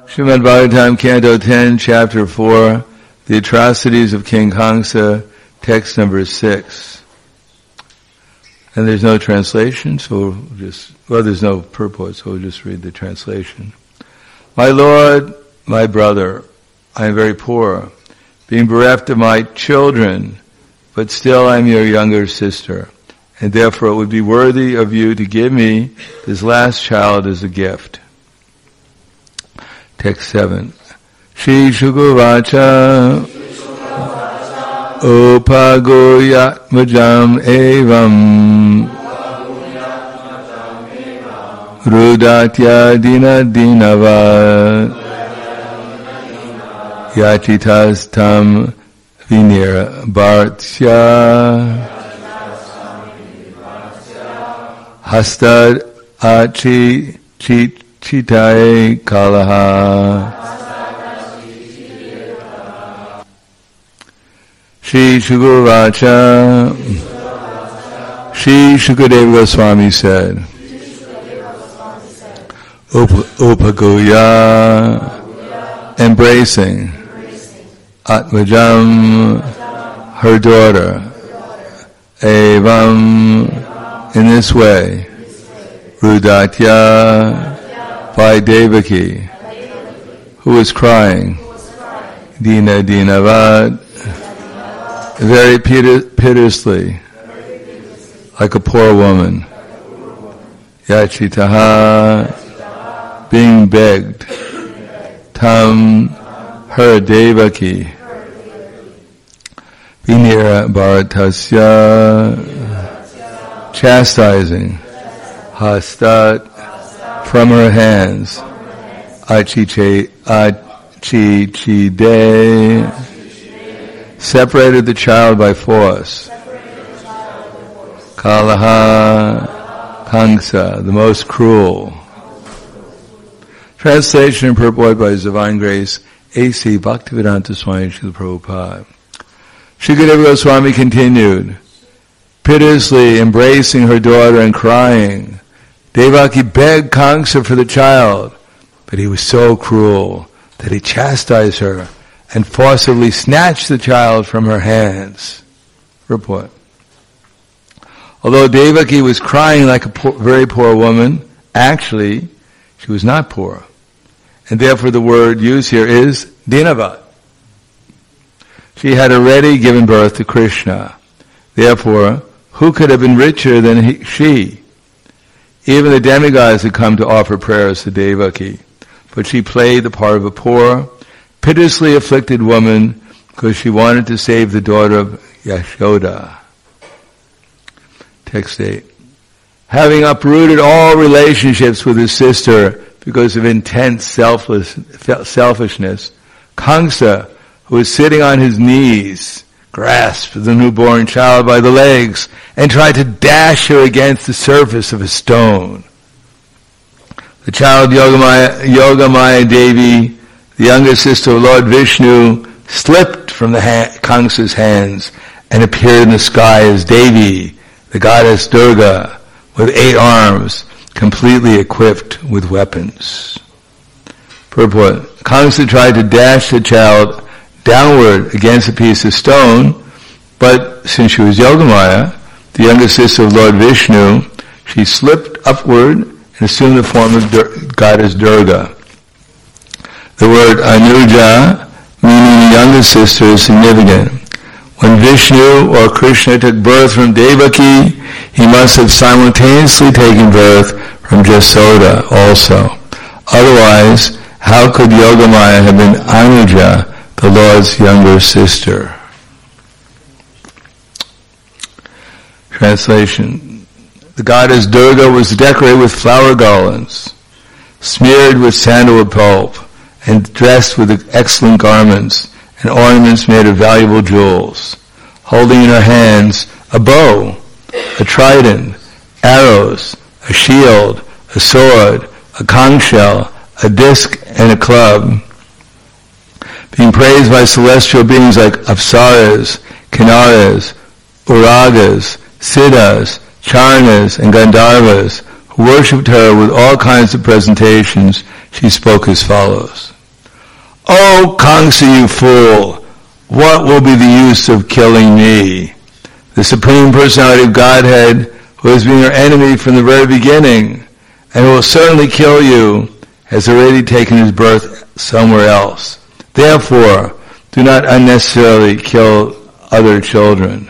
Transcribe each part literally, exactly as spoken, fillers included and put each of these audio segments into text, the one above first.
Srimad Bhagavatam, Canto ten, Chapter four, The Atrocities of King Kamsa, text number six. And there's no translation, so we'll just, well, there's no purport, so we'll just read the translation. My Lord, my brother, I am very poor, being bereft of my children, but still I am your younger sister, and therefore it would be worthy of you to give me this last child as a gift. Text seven. Shri Shukavacha Upagoyatmajam evam Rudatya dina dinava Yachitas tam vinir bhartya Hastad achi chit Chitai Kalaha. Shri Shukavacha. Shri Shukadeva Goswami said, Upagoya, embracing Atmajam, her daughter, Evam, in this way, Rudatya, by Devaki, who was crying, Dina Dinavad, very piteously, like a poor woman, Yachitaha, being begged, Tam, her Devaki, Vinira Bharatasya, chastising, Hastat, from her hands, Achiche, Achichide, separated the child by force. Kalaha, Kamsa, the most cruel. Translation and purport by His Divine Grace, A C Bhaktivedanta Swami Srila Prabhupada. Shukadeva Goswami continued, piteously embracing her daughter and crying, Devaki begged Kamsa for the child, but he was so cruel that he chastised her and forcibly snatched the child from her hands. Report. Although Devaki was crying like a poor, very poor woman, actually, she was not poor. And therefore the word used here is Dinavat. She had already given birth to Krishna. Therefore, who could have been richer than he, she? Even the demigods had come to offer prayers to Devaki, but she played the part of a poor, piteously afflicted woman because she wanted to save the daughter of Yashoda. Text eight. Having uprooted all relationships with his sister because of intense selfless, selfishness, Kamsa, who was sitting on his knees, grasped the newborn child by the legs and tried to dash her against the surface of a stone. The child Yogamaya, Yogamaya Devi, the younger sister of Lord Vishnu, slipped from the ha- Kamsa's hands and appeared in the sky as Devi, the goddess Durga, with eight arms, completely equipped with weapons. Purport. Kamsa tried to dash the child downward against a piece of stone, but since she was Yogamaya, the younger sister of Lord Vishnu, she slipped upward and assumed the form of Dur- goddess Durga. The word Anuja, meaning younger sister, is significant. When Vishnu or Krishna took birth from Devaki, he must have simultaneously taken birth from Jasoda also. Otherwise, how could Yogamaya have been Anuja, the Lord's younger sister? Translation. The goddess Durga was decorated with flower garlands, smeared with sandalwood pulp, and dressed with excellent garments and ornaments made of valuable jewels, holding in her hands a bow, a trident, arrows, a shield, a sword, a conch shell, a disc, and a club. Being praised by celestial beings like Apsaras, Kinnaras, Uragas, Siddhas, Charnas, and Gandharvas, who worshipped her with all kinds of presentations, she spoke as follows. "O Kamsa, you fool, what will be the use of killing me? The Supreme Personality of Godhead, who has been your enemy from the very beginning, and who will certainly kill you, has already taken his birth somewhere else. Therefore, do not unnecessarily kill other children."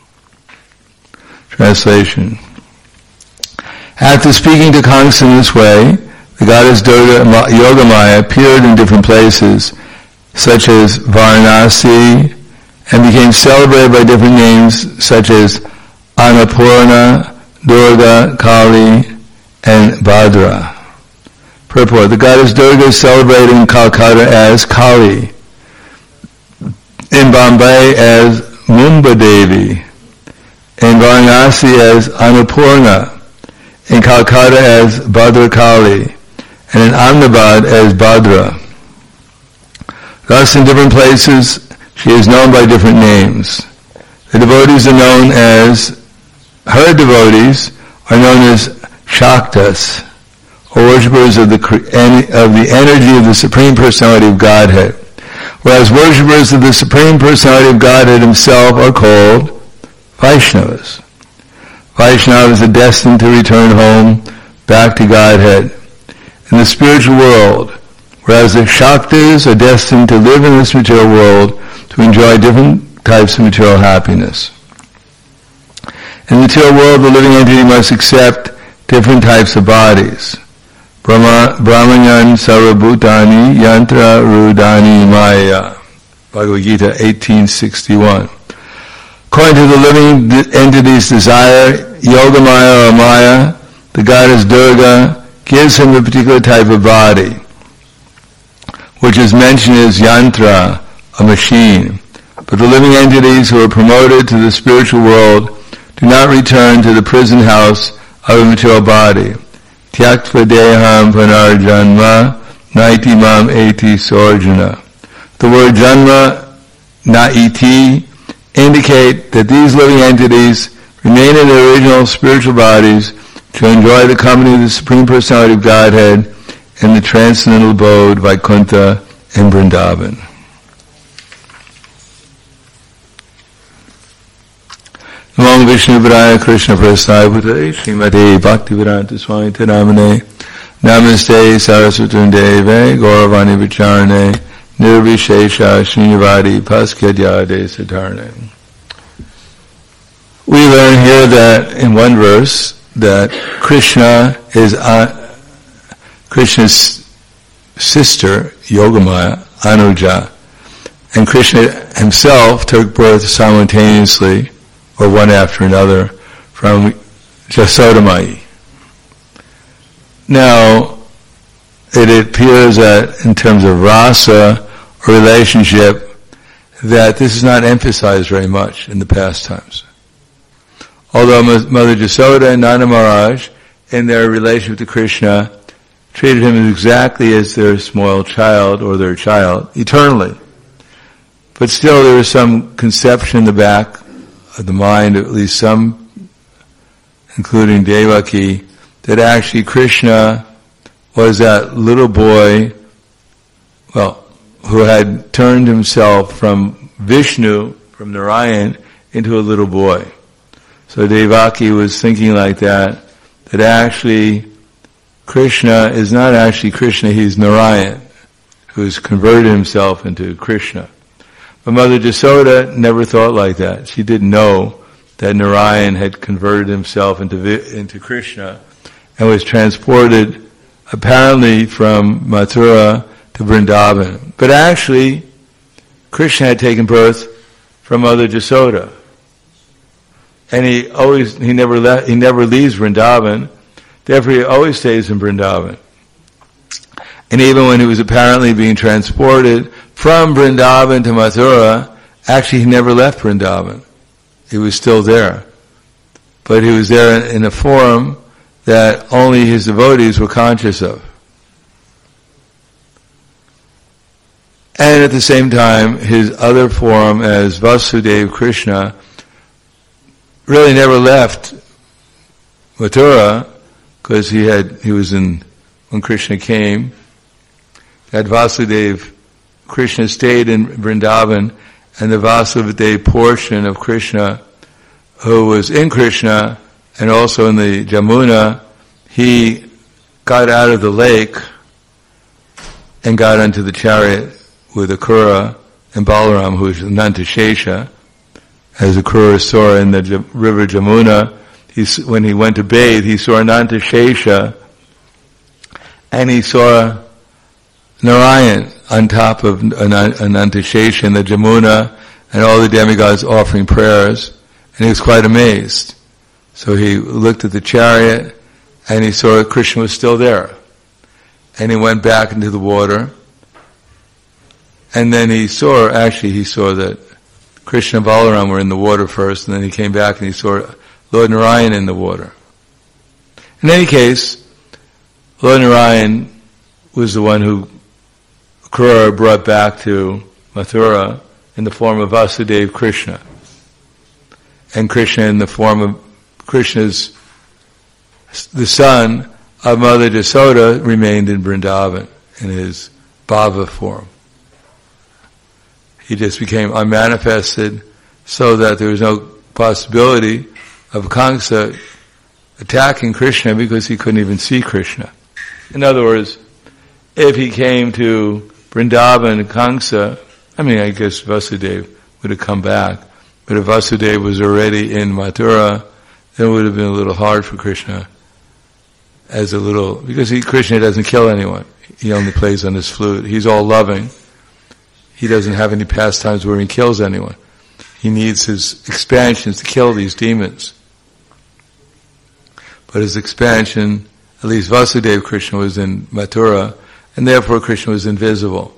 Translation. After speaking to Kamsa in this way, the goddess Durga Yogamaya appeared in different places, such as Varanasi, and became celebrated by different names such as Annapurna, Durga, Kali, and Bhadra. Purport. The goddess Durga is celebrated in Calcutta as Kali, in Bombay as Mumba Devi, in Varanasi as Annapurna, in Calcutta as Bhadra Kali, and in Ahmedabad as Bhadra. Thus, in different places, she is known by different names. The devotees are known as, her devotees are known as Shaktas, or worshippers of the, of the energy of the Supreme Personality of Godhead, whereas worshippers of the Supreme Personality of Godhead himself are called Vaishnavas. Vaishnavas are destined to return home, back to Godhead, in the spiritual world, whereas the Shaktas are destined to live in this material world to enjoy different types of material happiness. In the material world, the living entity must accept different types of bodies. Brahma, Brahmanyan Sarvabhutani Yantra Rudani Maya. Bhagavad Gita eighteen sixty-one. According to the living entity's desire, Yogamaya or Maya, the goddess Durga, gives him a particular type of body, which is mentioned as yantra, a machine. But the living entities who are promoted to the spiritual world do not return to the prison house of a material body. Tyaktva deham panarjanma naiti mam eti sorjana. The word janma, naiti, indicate that these living entities remain in their original spiritual bodies to enjoy the company of the Supreme Personality of Godhead in the transcendental abode Vaikuntha and Vrindavan. Namo Vishnu Padaya Krishna Prasthaya Bhutale Srimate Bhaktivedanta Swami Namane Namaste Saraswati Deve Gauravani Vicharane Nirvishesha Srinivadi Paskadyade Satarne. We learn here that in one verse that Krishna is uh, Krishna's sister, Yogamaya, Anuja, and Krishna himself took birth simultaneously, or one after another, from Jasodamai. Now, it appears that in terms of rasa, or relationship, that this is not emphasized very much in the past times. Although Mother Jasoda and Nanda Maharaj, in their relationship to Krishna, treated him exactly as their small child or their child, eternally. But still there was some conception in the back of the mind, at least some, including Devaki, that actually Krishna was that little boy, well, who had turned himself from Vishnu, from Narayan, into a little boy. So Devaki was thinking like that, that actually Krishna is not actually Krishna, he's Narayan, who has converted himself into Krishna. But Mother Jasoda never thought like that. She didn't know that Narayan had converted himself into into Krishna and was transported apparently from Mathura to Vrindavan. But actually, Krishna had taken birth from Mother Jasoda. And he always, he never left, he never leaves Vrindavan. Therefore, he always stays in Vrindavan. And even when he was apparently being transported from Vrindavan to Mathura, actually he never left Vrindavan. He was still there. But he was there in a form that only his devotees were conscious of. And at the same time, his other form as Vasudeva Krishna really never left Mathura, because he had, he was in, when Krishna came, that Vasudeva Krishna stayed in Vrindavan, and the Vasudeva portion of Krishna, who was in Krishna and also in the Jamuna, he got out of the lake and got onto the chariot with Akrura and Balaram, who is Nantashesha. As Akrura saw in the J- river Jamuna, he, when he went to bathe, he saw Nantashesha, and he saw Narayan on top of Anantashesha in the Jamuna, and all the demigods offering prayers, and he was quite amazed. So he looked at the chariot, and he saw that Krishna was still there. And he went back into the water, and then he saw, actually he saw that Krishna and Balaram were in the water first, and then he came back and he saw Lord Narayan in the water. In any case, Lord Narayan was the one who Akrura brought back to Mathura in the form of Vasudeva Krishna. And Krishna in the form of Krishna's, the son of Mother Jasoda, remained in Vrindavan in his bhava form. He just became unmanifested so that there was no possibility of Kamsa attacking Krishna because he couldn't even see Krishna. In other words, if he came to Vrindavan, Kamsa, I mean, I guess Vasudeva would have come back, but if Vasudeva was already in Mathura, then it would have been a little hard for Krishna as a little, because he, Krishna doesn't kill anyone. He only plays on his flute. He's all loving. He doesn't have any pastimes where he kills anyone. He needs his expansions to kill these demons. But his expansion, at least Vasudeva Krishna was in Mathura, and therefore Krishna was invisible.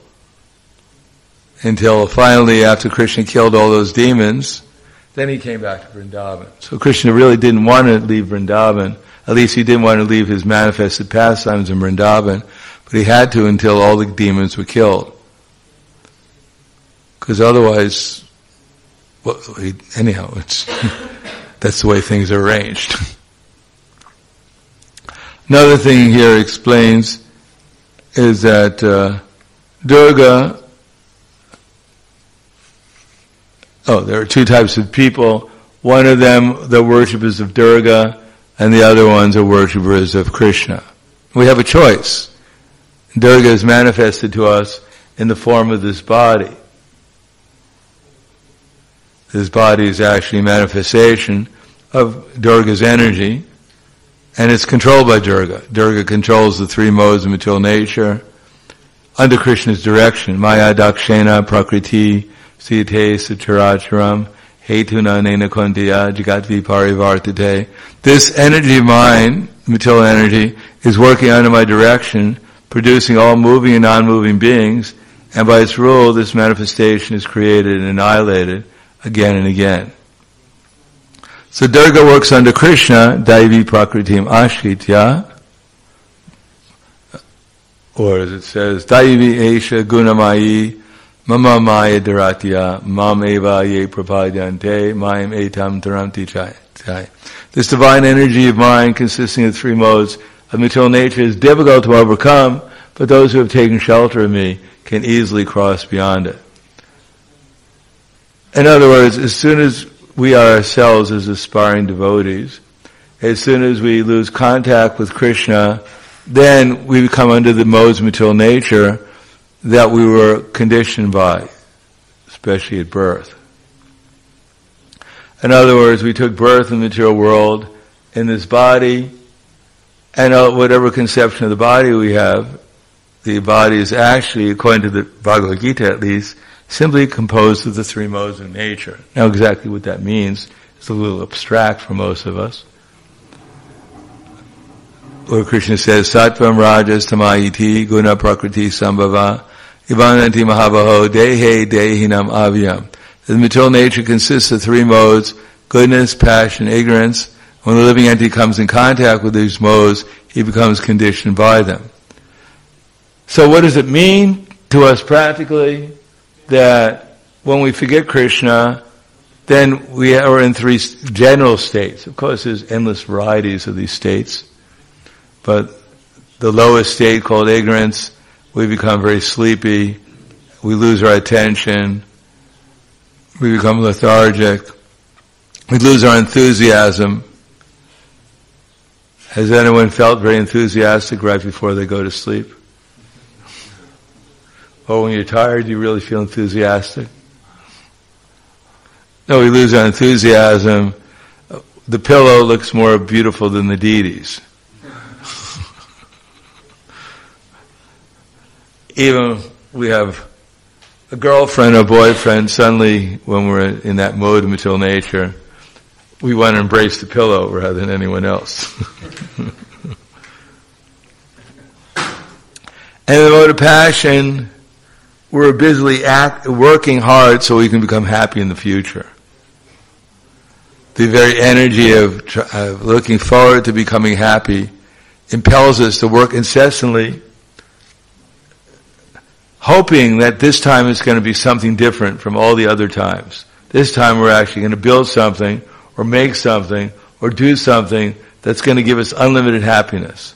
Until finally, after Krishna killed all those demons, then he came back to Vrindavan. So Krishna really didn't want to leave Vrindavan. At least he didn't want to leave his manifested pastimes in Vrindavan, but he had to until all the demons were killed. Because otherwise, well, he, anyhow, it's that's the way things are arranged. Another thing here explains is that uh, Durga, oh, there are two types of people. One of them, the worshippers of Durga, and the other ones are worshippers of Krishna. We have a choice. Durga is manifested to us in the form of this body. This body is actually a manifestation of Durga's energy, and it's controlled by Durga. Durga controls the three modes of material nature under Krishna's direction. Maya dakshena prakriti site sacharacharam hetuna nena kontiya jagatvi parivartate. This energy of mine, material energy, is working under my direction, producing all moving and non-moving beings, and by its rule, this manifestation is created and annihilated again and again. So Durga works under Krishna, Daivi Prakritim Ashritya, or as it says, Daivi Esha Gunamayi Mama Maya Dharatya Mam Eva Ye Prapadyante Mayam Etam Taramti Chai. This divine energy of mind, consisting of three modes of material nature, is difficult to overcome, but those who have taken shelter of me can easily cross beyond it. In other words, as soon as we are ourselves as aspiring devotees, as soon as we lose contact with Krishna, then we become under the modes of material nature that we were conditioned by, especially at birth. In other words, we took birth in the material world in this body, and whatever conception of the body we have, the body is actually, according to the Bhagavad Gita at least, simply composed of the three modes of nature. Now exactly what that means is a little abstract for most of us. Where Krishna says, Sattvam Rajas Tamayiti Guna Prakriti Sambhava Ivananti Mahavaho Dehe Dehinam Avyam. The material nature consists of three modes: goodness, passion, ignorance. When the living entity comes in contact with these modes, he becomes conditioned by them. So what does it mean to us practically? That when we forget Krishna, then we are in three general states. Of course, there's endless varieties of these states. But the lowest state, called ignorance, we become very sleepy, we lose our attention, we become lethargic, we lose our enthusiasm. Has anyone felt very enthusiastic right before they go to sleep? Or when you're tired, you really feel enthusiastic? No, we lose our enthusiasm. The pillow looks more beautiful than the deities. Even we have a girlfriend or boyfriend, suddenly when we're in that mode of material nature, we want to embrace the pillow rather than anyone else. And in the mode of passion, we're busily act, working hard so we can become happy in the future. The very energy of, of looking forward to becoming happy impels us to work incessantly, hoping that this time is going to be something different from all the other times. This time we're actually going to build something, or make something, or do something that's going to give us unlimited happiness.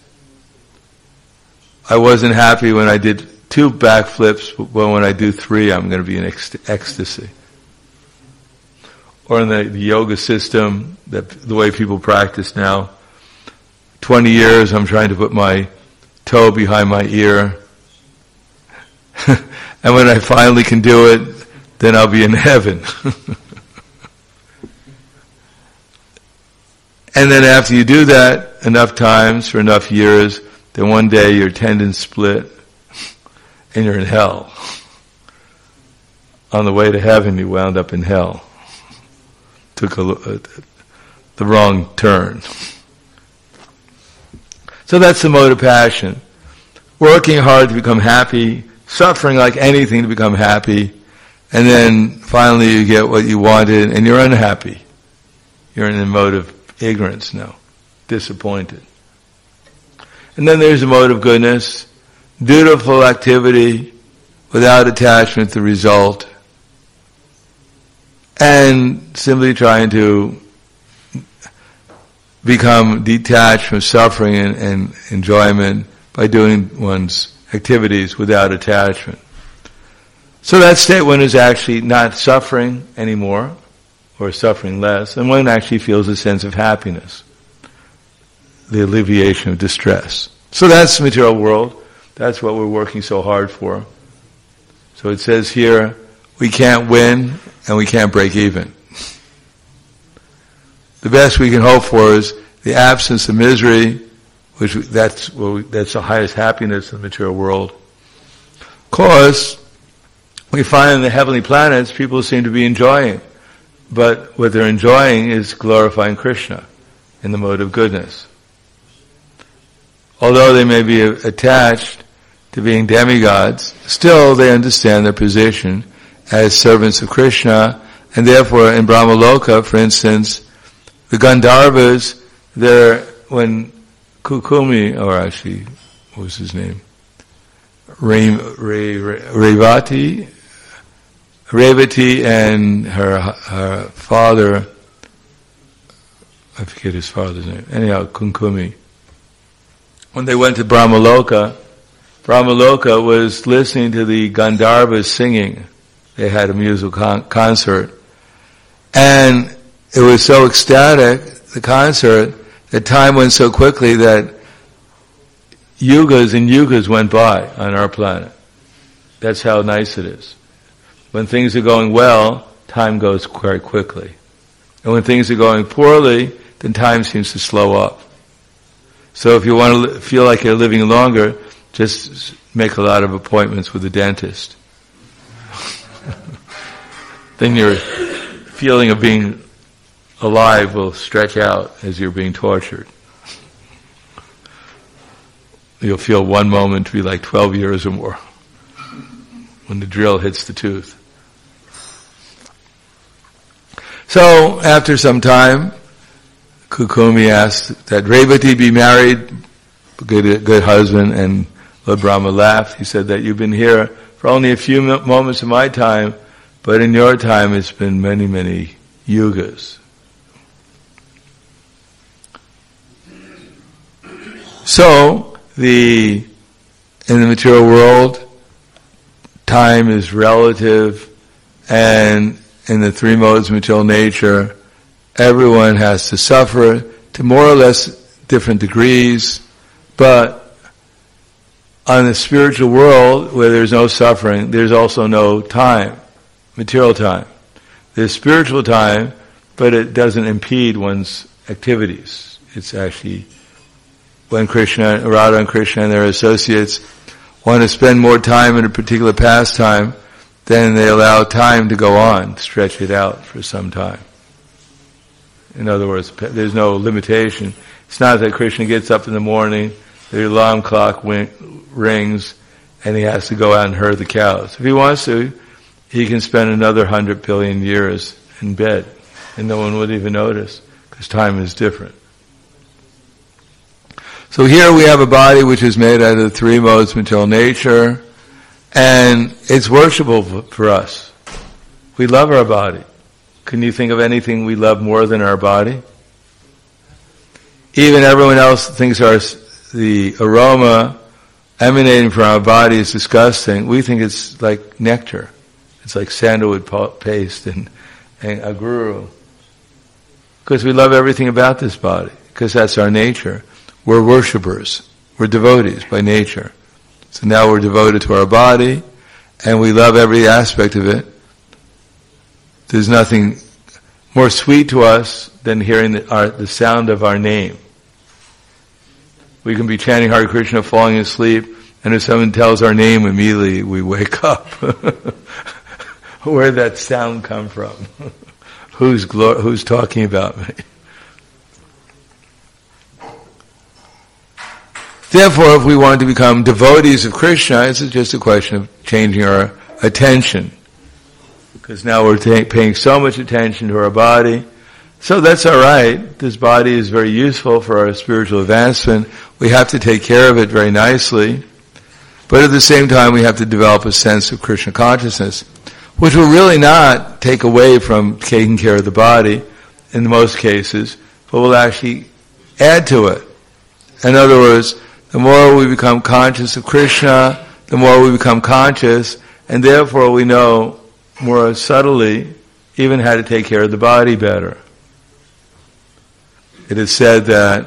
I wasn't happy when I did two backflips, but when I do three, I'm going to be in ec- ecstasy. Or in the, the yoga system, that the way people practice now, twenty years I'm trying to put my toe behind my ear. And when I finally can do it, then I'll be in heaven. And then after you do that enough times for enough years, then one day your tendons split and you're in hell. On the way to heaven, you wound up in hell. Took a, a, the wrong turn. So that's the mode of passion. Working hard to become happy, suffering like anything to become happy, and then finally you get what you wanted and you're unhappy. You're in the mode of ignorance now, disappointed. And then there's the mode of goodness, dutiful activity without attachment to the result, and simply trying to become detached from suffering and, and enjoyment by doing one's activities without attachment. So that state one is actually not suffering anymore, or suffering less, and one actually feels a sense of happiness, the alleviation of distress. So that's the material world. That's what we're working so hard for. So it says here, we can't win and we can't break even. The best we can hope for is the absence of misery, which that's well, that's the highest happiness in the material world. Of course, we find in the heavenly planets people seem to be enjoying, but what they're enjoying is glorifying Krishna in the mode of goodness. Although they may be attached to being demigods, still they understand their position as servants of Krishna, and therefore in Brahmaloka, for instance, the Gandharvas, they're, when Kukumi, or actually, what was his name? Re, Re, Re, Revati, Revati and her, her father, I forget his father's name, anyhow, Kukumi. When they went to Brahmaloka, Brahmaloka was listening to the Gandharvas singing. They had a musical con- concert. And it was so ecstatic, the concert, that time went so quickly that yugas and yugas went by on our planet. That's how nice it is. When things are going well, time goes quite quickly. And when things are going poorly, then time seems to slow up. So if you want to feel like you're living longer, just make a lot of appointments with the dentist. Then your feeling of being alive will stretch out as you're being tortured. You'll feel one moment to be like twelve years or more when the drill hits the tooth. So after some time, Kukumi asked that Revati be married, good, good husband, and Lord Brahma laughed. He said that you've been here for only a few moments of my time, but in your time it's been many, many yugas. So, the, in the material world, time is relative, and in the three modes of material nature, everyone has to suffer to more or less different degrees, but on the spiritual world, where there's no suffering, there's also no time, material time. There's spiritual time, but it doesn't impede one's activities. It's actually, when Krishna, Radha and Krishna and their associates want to spend more time in a particular pastime, then they allow time to go on, stretch it out for some time. In other words, there's no limitation. It's not that Krishna gets up in the morning, the alarm clock rings, and he has to go out and herd the cows. If he wants to, he can spend another hundred billion years in bed, and no one would even notice, because time is different. So here we have a body which is made out of the three modes of material nature, and it's worshipable for us. We love our body. Can you think of anything we love more than our body? Even everyone else thinks our the aroma emanating from our body is disgusting. We think it's like nectar. It's like sandalwood paste and, and aguru. Because we love everything about this body, because that's our nature. We're worshipers. We're devotees by nature. So now we're devoted to our body, and we love every aspect of it. There's nothing more sweet to us than hearing the, our, the sound of our name. We can be chanting Hare Krishna, falling asleep, and if someone tells our name, immediately we wake up. Where'd that sound come from? who's glo- who's talking about me? Therefore, if we want to become devotees of Krishna, it's just a question of changing our attention. Because now we're ta- paying so much attention to our body. So that's alright. This body is very useful for our spiritual advancement. We have to take care of it very nicely. But at the same time, we have to develop a sense of Krishna consciousness, which will really not take away from taking care of the body in most cases, but will actually add to it. In other words, the more we become conscious of Krishna, the more we become conscious, and therefore we know more subtly even how to take care of the body better. It is said that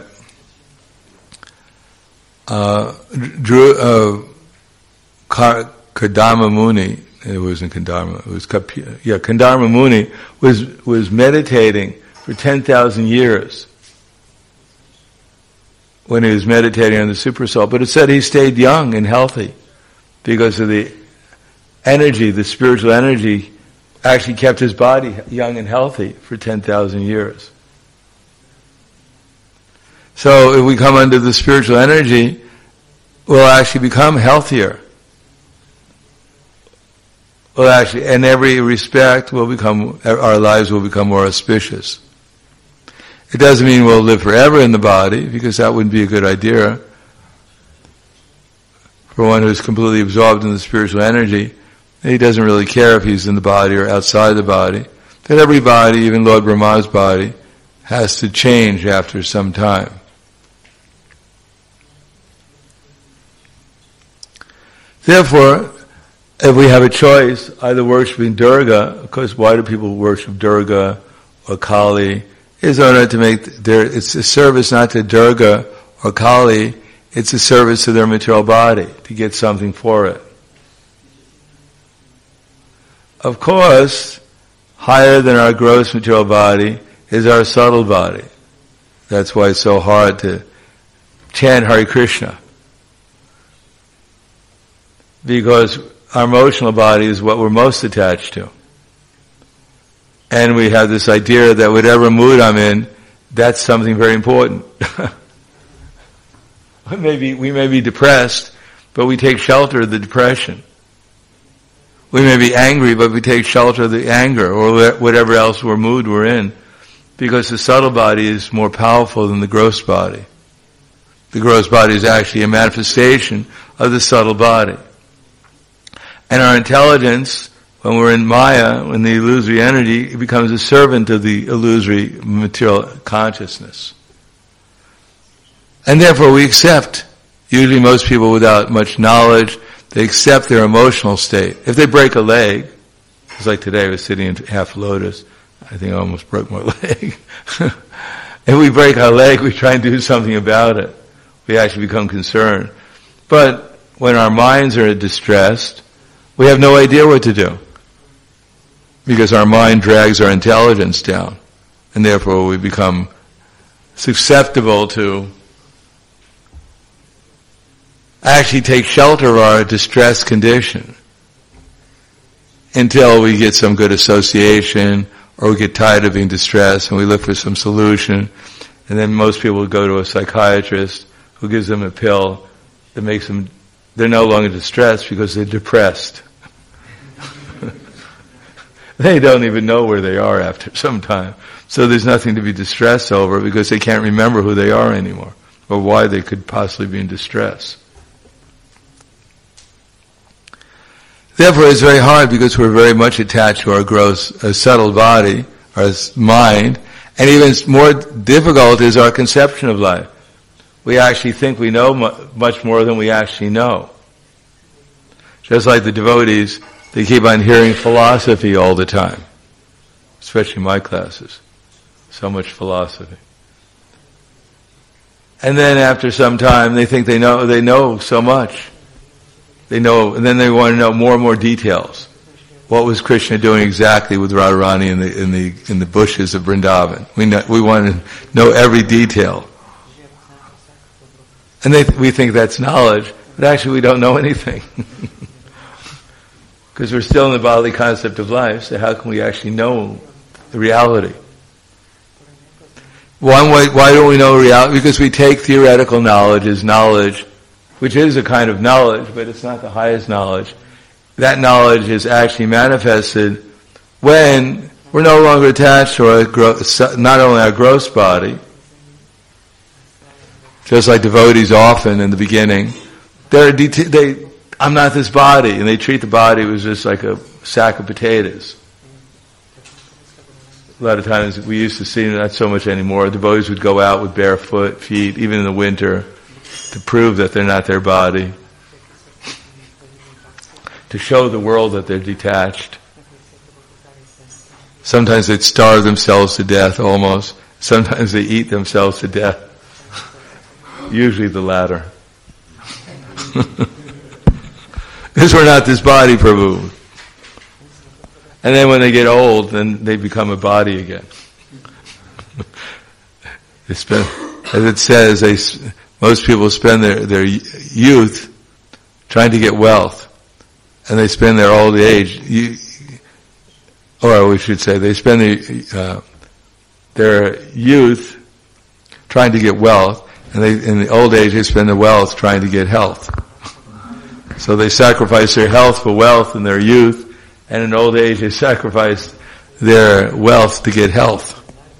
uh, Drew, uh, Kardama Muni, it wasn't Kardama, it was Kapi- yeah, Kardama Muni was was meditating for ten thousand years when he was meditating on the Super Soul. But it said he stayed young and healthy because of the energy, the spiritual energy, actually kept his body young and healthy for ten thousand years. So if we come under the spiritual energy, we'll actually become healthier. Well, actually, in every respect, we'll become, our lives will become more auspicious. It doesn't mean we'll live forever in the body, because that wouldn't be a good idea. For one who's completely absorbed in the spiritual energy, he doesn't really care if he's in the body or outside the body. That every body, even Lord Brahma's body, has to change after some time. Therefore, if we have a choice, either worshiping Durga, of course, why do people worship Durga or Kali? Is in order to make their, it's a service not to Durga or Kali, it's a service to their material body, to get something for it. Of course, higher than our gross material body is our subtle body. That's why it's so hard to chant Hare Krishna. Because our emotional body is what we're most attached to. And we have this idea that whatever mood I'm in, that's something very important. Maybe we may be depressed, but we take shelter of the depression. We may be angry, but we take shelter of the anger, or whatever else we're mood we're in, because the subtle body is more powerful than the gross body. The gross body is actually a manifestation of the subtle body. And our intelligence, when we're in Maya, when the illusory energy, it becomes a servant of the illusory material consciousness. And therefore we accept, usually most people without much knowledge, They accept their emotional state. If they break a leg, it's like today I was sitting in half lotus. I think I almost broke my leg. If we break our leg, we try and do something about it. We actually become concerned. But when our minds are distressed, we have no idea what to do. Because our mind drags our intelligence down. And therefore we become susceptible to actually take shelter of our distressed condition until we get some good association, or we get tired of being distressed and we look for some solution. And then most people go to a psychiatrist who gives them a pill that makes them, they're no longer distressed because they're depressed. They don't even know where they are after some time. So there's nothing to be distressed over because they can't remember who they are anymore or why they could possibly be in distress. Therefore, it's very hard because we're very much attached to our gross, uh, subtle body, our mind, and even more difficult is our conception of life. We actually think we know mu- much more than we actually know. Just like the devotees, they keep on hearing philosophy all the time, especially my classes. So much philosophy. And then after some time, they think they know they know so much. They know, and then they want to know more and more details. What was Krishna doing exactly with Radharani in the in the in the bushes of Vrindavan? We know, we want to know every detail, and they we think that's knowledge, but actually we don't know anything because we're still in the bodily concept of life. So how can we actually know the reality? One way, why don't we know reality? Because we take theoretical knowledge as knowledge, which is a kind of knowledge, but it's not the highest knowledge. That knowledge is actually manifested when we're no longer attached to our gross, not only our gross body, just like devotees often in the beginning, they're det- they, I'm not this body, and they treat the body as just like a sack of potatoes. A lot of times we used to see, not so much anymore, devotees would go out with barefoot feet, even in the winter, to prove that they're not their body, to show the world that they're detached. Sometimes they'd starve themselves to death almost. Sometimes they eat themselves to death. Usually the latter. Because we're not this body, Prabhu. And then when they get old, then they become a body again. They spend, as it says, they, most people spend their, their youth trying to get wealth. And they spend their old age, you, or we should say, they spend the, uh, their youth trying to get wealth, and they, in the old age, they spend their wealth trying to get health. So they sacrifice their health for wealth in their youth, and in old age, they sacrifice their wealth to get health.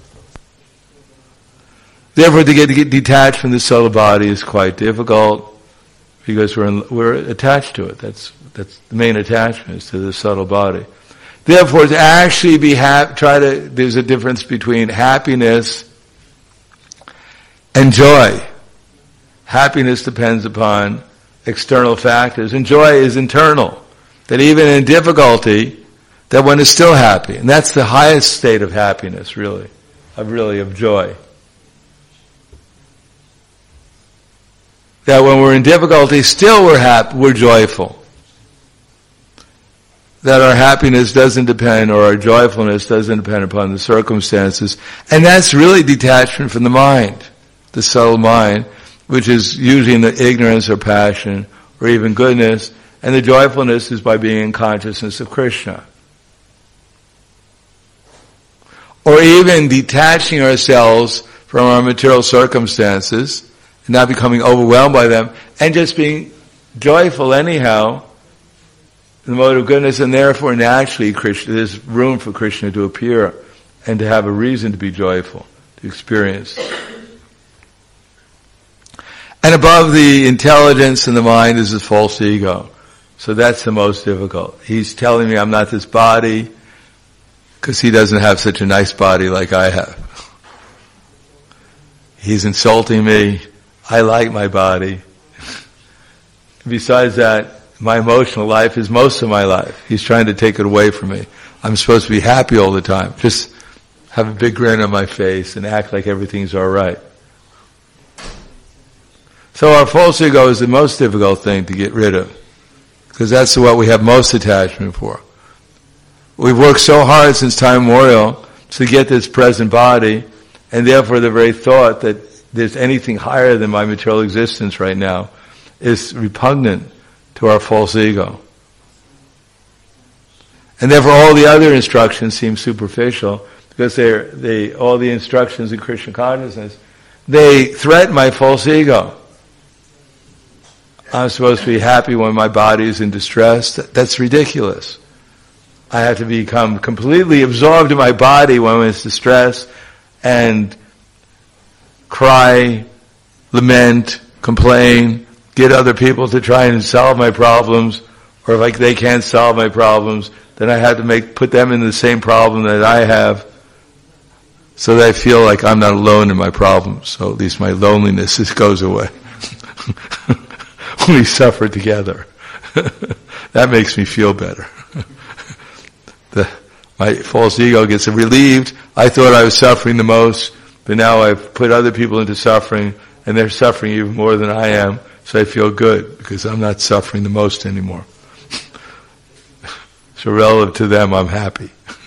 Therefore, to get, to get detached from the subtle body is quite difficult, because we're in, we're attached to it. That's That's the main attachment, is to the subtle body. Therefore, to actually be happy, try to, there's a difference between happiness and joy. Happiness depends upon external factors, and joy is internal. That even in difficulty, that one is still happy. And that's the highest state of happiness, really, of really, of joy. That when we're in difficulty, still we're happy, we're joyful. That our happiness doesn't depend, or our joyfulness doesn't depend upon the circumstances. And that's really detachment from the mind, the subtle mind, which is usually in the ignorance or passion, or even goodness. And the joyfulness is by being in consciousness of Krishna. Or even detaching ourselves from our material circumstances, and not becoming overwhelmed by them, and just being joyful anyhow, in the mode of goodness, and therefore naturally Krishna, there's room for Krishna to appear and to have a reason to be joyful, to experience. And above the intelligence and the mind is this false ego. So that's the most difficult. He's telling me I'm not this body because he doesn't have such a nice body like I have. He's insulting me. I like my body. Besides that, my emotional life is most of my life. He's trying to take it away from me. I'm supposed to be happy all the time. Just have a big grin on my face and act like everything's all right. So our false ego is the most difficult thing to get rid of, because that's what we have most attachment for. We've worked so hard since time immemorial to get this present body, and therefore the very thought that there's anything higher than my material existence right now is repugnant to our false ego. And therefore all the other instructions seem superficial, because they're, they, all the instructions in Krishna consciousness, they threaten my false ego. I'm supposed to be happy when my body is in distress. That's ridiculous. I have to become completely absorbed in my body when it's distressed and cry, lament, complain, get other people to try and solve my problems, or if like they can't solve my problems, then I have to make put them in the same problem that I have, so that I feel like I'm not alone in my problems. So at least my loneliness just goes away. We suffer together. That makes me feel better. The, my false ego gets relieved. I thought I was suffering the most, but now I've put other people into suffering, and they're suffering even more than I am, so I feel good, because I'm not suffering the most anymore. So relative to them, I'm happy.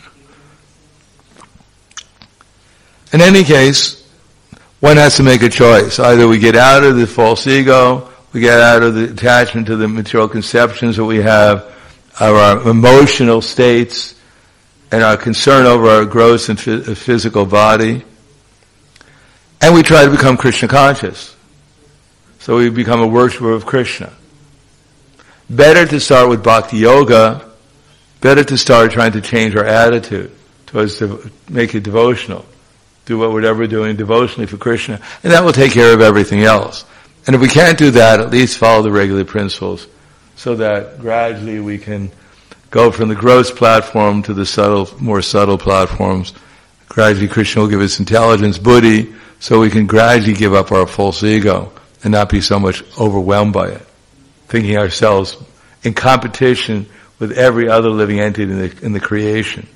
In any case, one has to make a choice. Either we get out of the false ego, we get out of the attachment to the material conceptions that we have, our emotional states, and our concern over our gross and physical body, and we try to become Krishna conscious. So we become a worshiper of Krishna. Better to start with bhakti yoga, better to start trying to change our attitude towards to make it devotional. Do what whatever we're doing devotionally for Krishna, and that will take care of everything else. And if we can't do that, at least follow the regular principles, so that gradually we can go from the gross platform to the subtle, more subtle platforms. Gradually Krishna will give us intelligence, buddhi, so we can gradually give up our false ego and not be so much overwhelmed by it, thinking ourselves in competition with every other living entity in the, in the creation.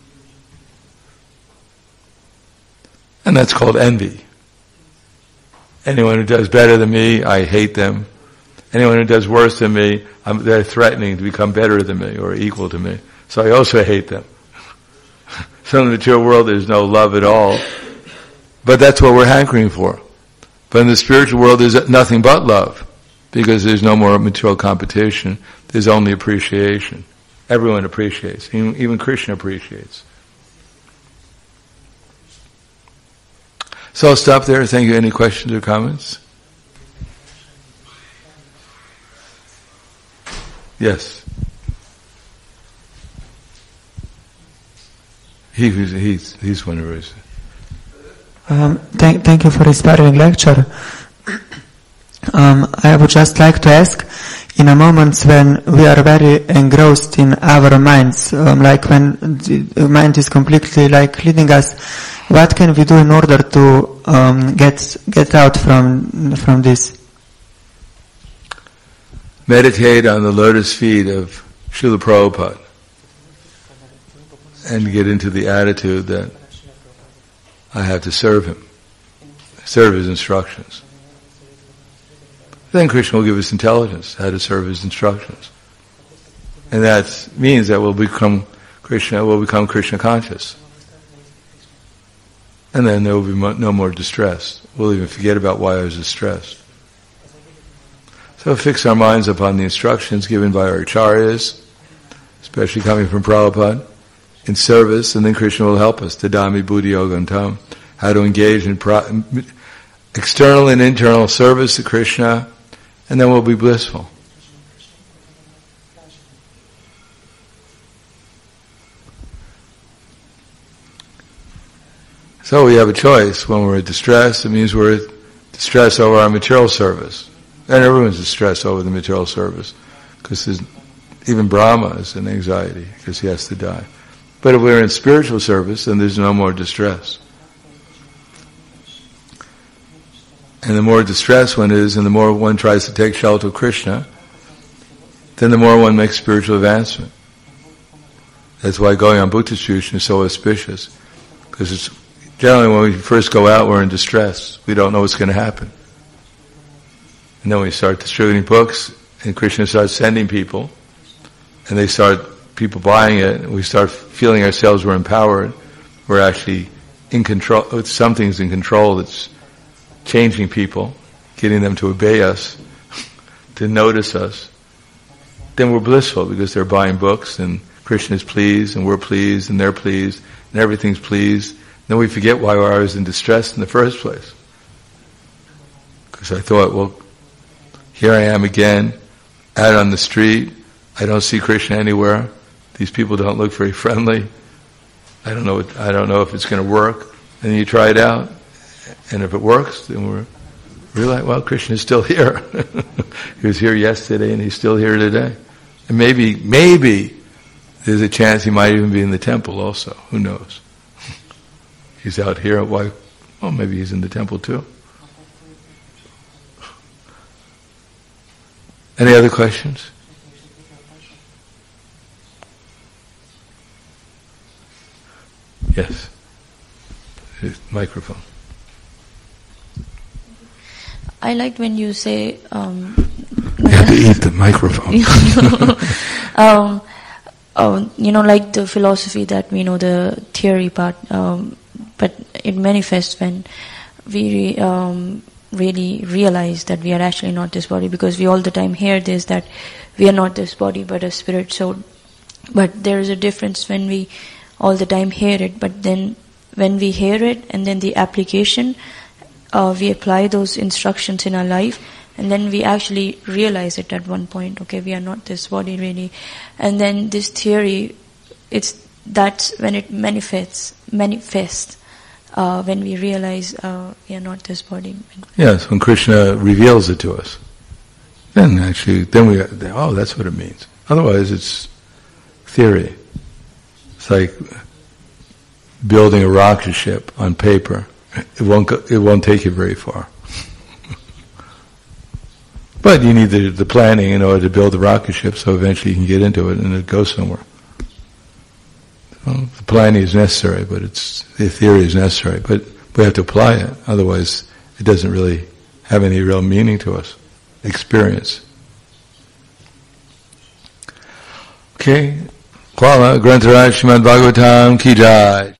And that's called envy. Anyone who does better than me, I hate them. Anyone who does worse than me, I'm, they're threatening to become better than me or equal to me. So I also hate them. So in the material world there's no love at all. But that's what we're hankering for. But in the spiritual world there's nothing but love, because there's no more material competition. There's only appreciation. Everyone appreciates. Even, even Krishna appreciates. So I'll stop there. Thank you. Any questions or comments? Yes. He, he's, he's one of us. Um, thank, thank you for inspiring lecture. Um, I would just like to ask, in a moments when we are very engrossed in our minds, um, like when the mind is completely like leading us, what can we do in order to um, get get out from from this? Meditate on the lotus feet of Srila Prabhupada and get into the attitude that I have to serve him, serve his instructions. Then Krishna will give us intelligence how to serve his instructions, and that means that we'll become Krishna. We'll become Krishna conscious. And then there will be no more distress. We'll even forget about why I was distressed. So fix our minds upon the instructions given by our acharyas, especially coming from Prabhupada, in service, and then Krishna will help us, Tadami Buddhi Yogantam, how to engage in pro- external and internal service to Krishna, and then we'll be blissful. So we have a choice. When we're distressed, it means we're distressed over our material service. And everyone's distressed over the material service, because even Brahma is in anxiety because he has to die. But if we're in spiritual service, then there's no more distress. And the more distressed one is, and the more one tries to take shelter of Krishna, then the more one makes spiritual advancement. That's why going on Bhukti distribution is so auspicious. Because it's generally when we first go out, we're in distress. We don't know what's going to happen. And then we start distributing books, and Krishna starts sending people, and they start, people buying it, and we start feeling ourselves we're empowered. We're actually in control, something's in control that's changing people, getting them to obey us, to notice us. Then we're blissful because they're buying books, and Krishna is pleased, and we're pleased, and they're pleased, and everything's pleased. Then we forget why I was in distress in the first place. Because I thought, well, here I am again, out on the street. I don't see Krishna anywhere. These people don't look very friendly. I don't know. What, I don't know if it's going to work. And then you try it out, and if it works, then we're realize, well, Krishna is still here. He was here yesterday, and he's still here today. And maybe, maybe there's a chance he might even be in the temple also. Who knows? He's out here. Why? Well, maybe he's in the temple too. Any other questions? Yes. Microphone. I liked when you say... Um, you have to eat the microphone. um, um, you know, like the philosophy that we know, the theory part, um, but it manifests when we re, um, really realize that we are actually not this body, because we all the time hear this, that we are not this body but a spirit soul. But there is a difference when we all the time hear it, but then when we hear it and then the application, uh, we apply those instructions in our life, and then we actually realize it at one point, okay, we are not this body really. And then this theory, it's that's when it manifests, manifests uh, when we realize uh, we are not this body. Yes, when Krishna reveals it to us, then actually, then we, oh, that's what it means. Otherwise, it's theory. It's like building a rocket ship on paper. It won't go, it won't take you very far. But you need the, the planning in order to build the rocket ship, so eventually you can get into it and it goes somewhere. Well, the planning is necessary, but it's the theory is necessary. But we have to apply it. Otherwise, it doesn't really have any real meaning to us. Experience. Okay. Kwala Grantaraj Srimad Bhagavatam Ki Jai.